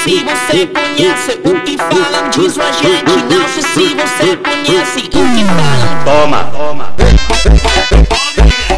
se você conhece o que falam disso, a gente não sei se você conhece o que falam. Toma, toma.